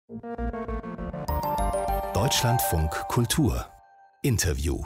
Deutschlandfunk Kultur Interview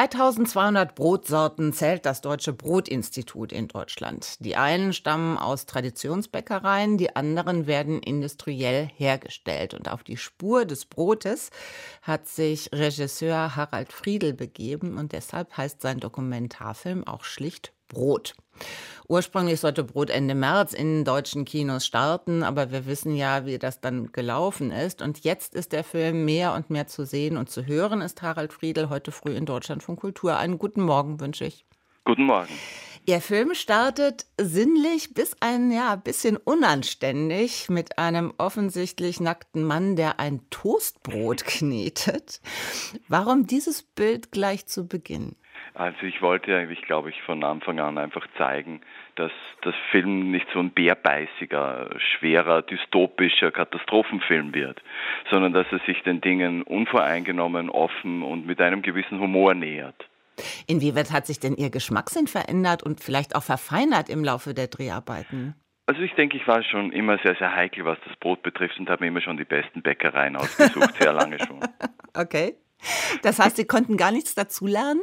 3200 Brotsorten zählt das Deutsche Brotinstitut in Deutschland. Die einen stammen aus Traditionsbäckereien, die anderen werden industriell hergestellt. Und auf die Spur des Brotes hat sich Regisseur Harald Friedl begeben und deshalb heißt sein Dokumentarfilm auch schlicht Brot. Ursprünglich sollte Brot Ende März in deutschen Kinos starten, aber wir wissen ja, wie das dann gelaufen ist. Und jetzt ist der Film mehr und mehr zu sehen und zu hören, ist Harald Friedl heute früh in Deutschlandfunk Kultur. Einen guten Morgen wünsche ich. Guten Morgen. Ihr Film startet sinnlich bis ein bisschen unanständig mit einem offensichtlich nackten Mann, der ein Toastbrot knetet. Warum dieses Bild gleich zu Beginn? Also ich wollte eigentlich, glaube ich, von Anfang an einfach zeigen, dass das Film nicht so ein bärbeißiger, schwerer, dystopischer Katastrophenfilm wird, sondern dass er sich den Dingen unvoreingenommen, offen und mit einem gewissen Humor nähert. Inwieweit hat sich denn Ihr Geschmackssinn verändert und vielleicht auch verfeinert im Laufe der Dreharbeiten? Also ich denke, ich war schon immer sehr, sehr heikel, was das Brot betrifft und habe mir immer schon die besten Bäckereien ausgesucht, sehr lange schon. Okay. Das heißt, Sie konnten gar nichts dazulernen?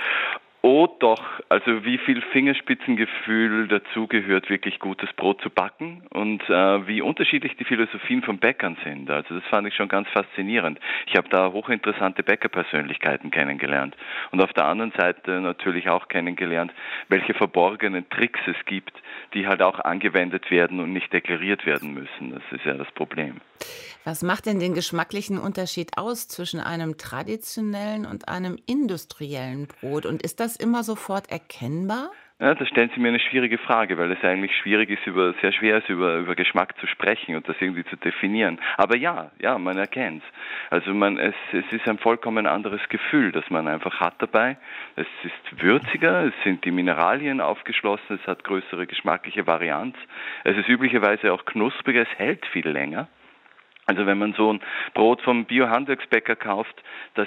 Oh doch, also wie viel Fingerspitzengefühl dazugehört, wirklich gutes Brot zu backen und wie unterschiedlich die Philosophien von Bäckern sind. Also das fand ich schon ganz faszinierend. Ich habe da hochinteressante Bäckerpersönlichkeiten kennengelernt und auf der anderen Seite natürlich auch kennengelernt, welche verborgenen Tricks es gibt, die halt auch angewendet werden und nicht deklariert werden müssen. Das ist ja das Problem. Was macht denn den geschmacklichen Unterschied aus zwischen einem traditionellen und einem industriellen Brot? Und ist das immer sofort erkennbar? Ja, da stellen Sie mir eine schwierige Frage, weil es eigentlich schwierig ist, sehr schwer ist, über Geschmack zu sprechen und das irgendwie zu definieren. Aber ja, man erkennt es. Also es ist ein vollkommen anderes Gefühl, das man einfach hat dabei. Es ist würziger, es sind die Mineralien aufgeschlossen, es hat größere geschmackliche Varianz. Es ist üblicherweise auch knuspriger, es hält viel länger. Also wenn man so ein Brot vom Bio-Handwerksbäcker kauft, das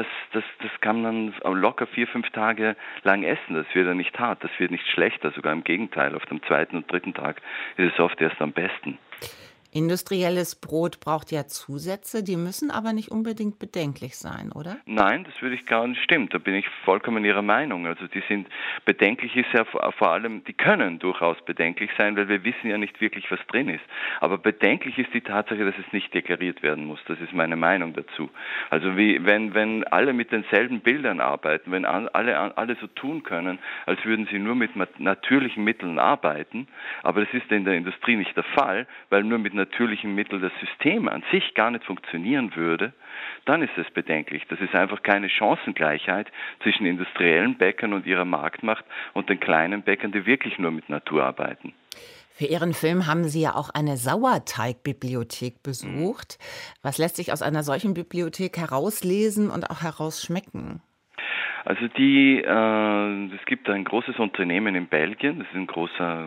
kann man locker 4-5 Tage lang essen. Das wird ja nicht hart, das wird nicht schlechter, sogar im Gegenteil. Auf dem 2. und 3. Tag ist es oft erst am besten. Industrielles Brot braucht ja Zusätze, die müssen aber nicht unbedingt bedenklich sein, oder? Nein, das würde ich gar nicht stimmen. Da bin ich vollkommen Ihrer Meinung. Also die sind bedenklich ist ja vor allem, die können durchaus bedenklich sein, weil wir wissen ja nicht wirklich, was drin ist. Aber bedenklich ist die Tatsache, dass es nicht deklariert werden muss. Das ist meine Meinung dazu. Also wenn alle mit denselben Bildern arbeiten, wenn alle so tun können, als würden sie nur mit natürlichen Mitteln arbeiten, aber das ist in der Industrie nicht der Fall, weil nur mit natürlichen Mitteln das System an sich gar nicht funktionieren würde, dann ist es bedenklich. Das ist einfach keine Chancengleichheit zwischen industriellen Bäckern und ihrer Marktmacht und den kleinen Bäckern, die wirklich nur mit Natur arbeiten. Für Ihren Film haben Sie ja auch eine Sauerteigbibliothek besucht. Was lässt sich aus einer solchen Bibliothek herauslesen und auch herausschmecken? Also es gibt ein großes Unternehmen in Belgien, das ist ein großer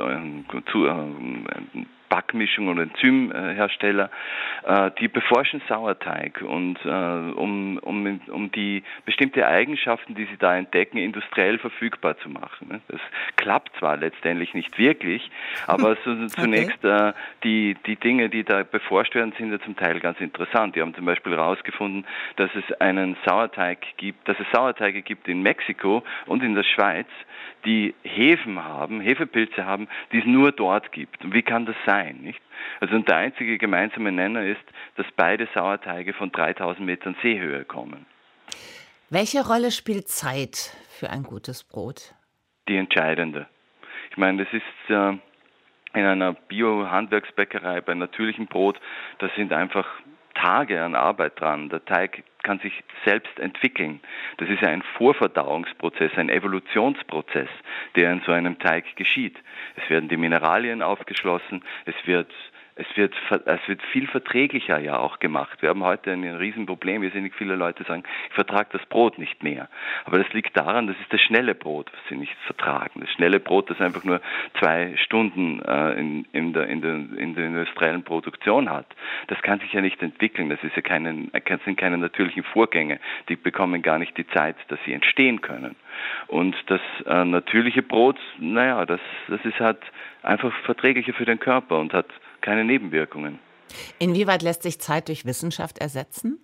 Backmischung und Enzymhersteller, die beforschen Sauerteig und um die bestimmte Eigenschaften, die sie da entdecken, industriell verfügbar zu machen. Das klappt zwar letztendlich nicht wirklich, aber zunächst die Dinge, die da beforscht werden, sind ja zum Teil ganz interessant. Die haben zum Beispiel herausgefunden, dass es Sauerteige gibt in Mexiko und in der Schweiz, die Hefepilze haben, die es nur dort gibt. Und wie kann das sein, nicht? Also der einzige gemeinsame Nenner ist, dass beide Sauerteige von 3000 Metern Seehöhe kommen. Welche Rolle spielt Zeit für ein gutes Brot? Die entscheidende. Ich meine, das ist in einer Bio-Handwerksbäckerei bei natürlichem Brot, da sind einfach Tage an Arbeit dran. Der Teig kann sich selbst entwickeln. Das ist ein Vorverdauungsprozess, ein Evolutionsprozess, der in so einem Teig geschieht. Es werden die Mineralien aufgeschlossen, es wird viel verträglicher ja auch gemacht. Wir haben heute ein Riesenproblem. Irrsinnig viele Leute sagen, ich vertrage das Brot nicht mehr. Aber das liegt daran, das ist das schnelle Brot, was sie nicht vertragen. Das schnelle Brot, das einfach nur 2 Stunden in der industriellen Produktion hat. Das kann sich ja nicht entwickeln. Das sind keine natürlichen Vorgänge. Die bekommen gar nicht die Zeit, dass sie entstehen können. Und das natürliche Brot, das ist halt einfach verträglicher für den Körper und hat keine Nebenwirkungen. Inwieweit lässt sich Zeit durch Wissenschaft ersetzen?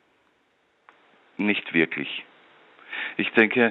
Nicht wirklich. Ich denke,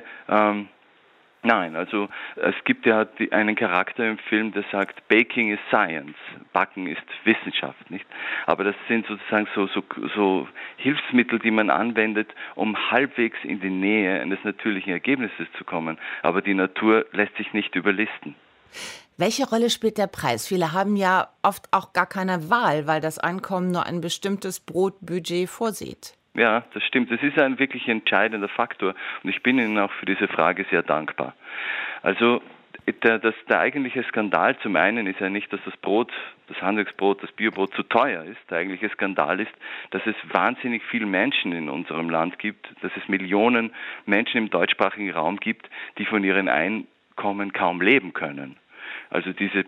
nein, also es gibt ja einen Charakter im Film, der sagt, Baking is Science, Backen ist Wissenschaft, nicht? Aber das sind sozusagen so Hilfsmittel, die man anwendet, um halbwegs in die Nähe eines natürlichen Ergebnisses zu kommen. Aber die Natur lässt sich nicht überlisten. Welche Rolle spielt der Preis? Viele haben ja oft auch gar keine Wahl, weil das Einkommen nur ein bestimmtes Brotbudget vorsieht. Ja, das stimmt. Das ist ein wirklich entscheidender Faktor und ich bin Ihnen auch für diese Frage sehr dankbar. Also der eigentliche Skandal zum einen ist ja nicht, dass das Brot, das Handwerksbrot, das Biobrot zu teuer ist. Der eigentliche Skandal ist, dass es wahnsinnig viele Menschen in unserem Land gibt, dass es Millionen Menschen im deutschsprachigen Raum gibt, die von ihren Einkommen kaum leben können. Also dieser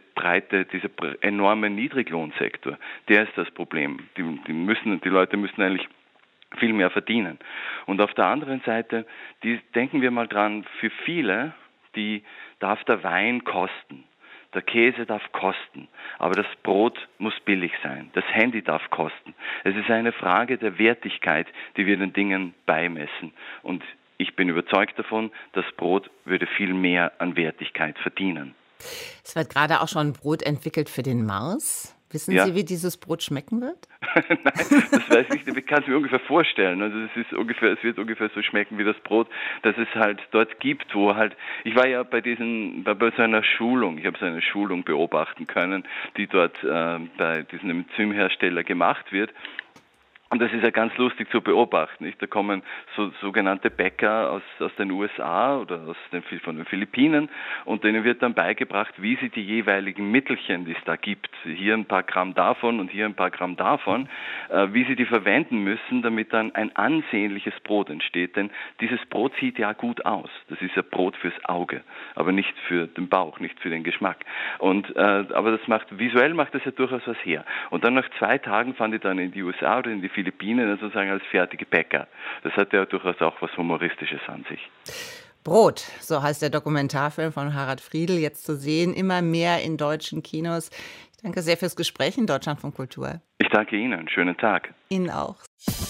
enorme Niedriglohnsektor, der ist das Problem. Die Leute müssen eigentlich viel mehr verdienen. Und auf der anderen Seite, denken wir mal dran, für viele, die darf der Wein kosten, der Käse darf kosten, aber das Brot muss billig sein, das Handy darf kosten. Es ist eine Frage der Wertigkeit, die wir den Dingen beimessen. Und ich bin überzeugt davon, das Brot würde viel mehr an Wertigkeit verdienen. Es wird gerade auch schon Brot entwickelt für den Mars. Wissen Sie, wie dieses Brot schmecken wird? Nein, das weiß ich nicht. Ich kann es mir ungefähr vorstellen. Also es wird ungefähr so schmecken wie das Brot, das es halt dort gibt, wo halt, ich war ja bei so einer Schulung, ich habe so eine Schulung beobachten können, die dort bei diesem Enzymhersteller gemacht wird. Und das ist ja ganz lustig zu beobachten, nicht? Da kommen sogenannte Bäcker aus den USA oder von den Philippinen und denen wird dann beigebracht, wie sie die jeweiligen Mittelchen, die es da gibt, hier ein paar Gramm davon und hier ein paar Gramm davon, wie sie die verwenden müssen, damit dann ein ansehnliches Brot entsteht. Denn dieses Brot sieht ja gut aus. Das ist ja Brot fürs Auge, aber nicht für den Bauch, nicht für den Geschmack. Aber visuell macht das ja durchaus was her. Und dann nach 2 Tagen fahren die dann in die USA oder in die Philippinen sozusagen als fertige Bäcker. Das hat ja durchaus auch was Humoristisches an sich. Brot, so heißt der Dokumentarfilm von Harald Friedl, jetzt zu sehen, immer mehr in deutschen Kinos. Ich danke sehr fürs Gespräch in Deutschlandfunk Kultur. Ich danke Ihnen. Schönen Tag. Ihnen auch.